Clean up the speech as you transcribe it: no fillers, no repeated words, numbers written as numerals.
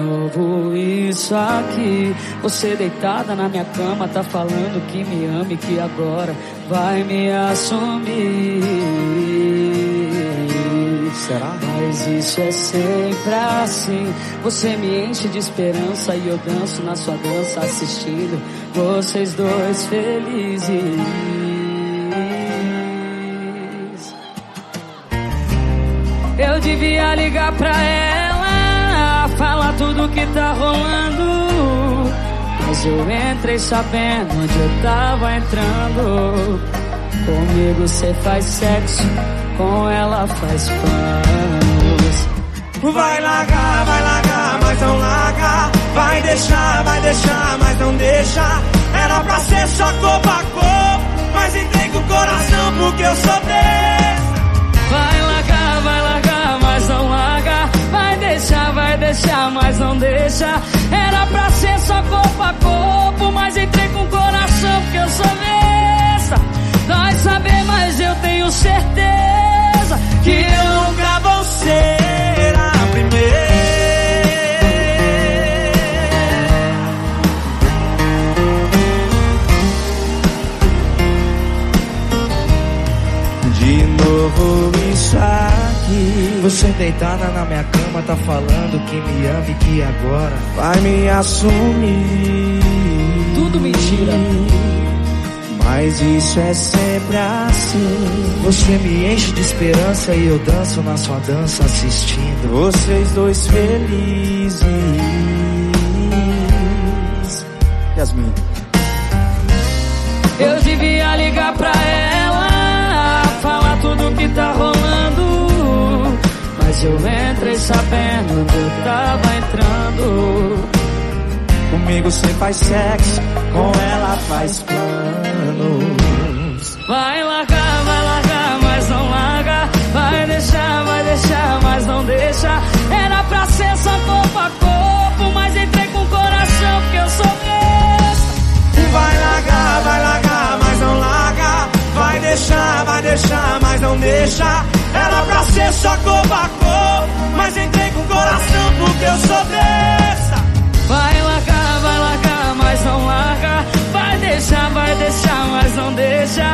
novo isso aqui. Você deitada na minha cama, tá falando que me ama e que agora vai me assumir. Será? Mas isso é sempre assim. Você me enche de esperança e eu danço na sua dança, assistindo vocês dois felizes. Eu devia ligar pra ela, falar tudo que tá rolando, mas eu entrei sabendo onde eu tava entrando. Comigo cê faz sexo, com ela faz planos. Vai largar, mas não larga. Vai deixar, mas não deixa. Era pra ser só corpo a corpo, mas entrei com o coração porque eu sou desse. Vai largar, mas não larga. Vai deixar, mas não deixa. Era pra ser só corpo a corpo, mas entrei com o coração porque eu sou besta. Nós saber, mas eu tenho certeza que eu nunca vou ser a primeira. De novo isso aqui. Você deitada na minha cama, tá falando que me ama e que agora vai me assumir. Tudo mentira. Mas isso é sempre assim. Você me enche de esperança e eu danço na sua dança, assistindo vocês dois felizes. Yasmin. Eu devia ligar pra ela, falar tudo que tá rolando, mas eu entrei sabendo onde eu tava entrando. Comigo cê faz sexo, com ela faz planos. Vai largar, mas não larga. Vai deixar, mas não deixa. Era pra ser só corpo a corpo, mas entrei com o coração porque eu sou besta. Vai largar, mas não larga. Vai deixar, mas não deixa. Era pra ser só corpo a corpo, mas entrei com o coração porque eu sou besta. Vai largar, mas não larga. Vai deixar, mas não deixa.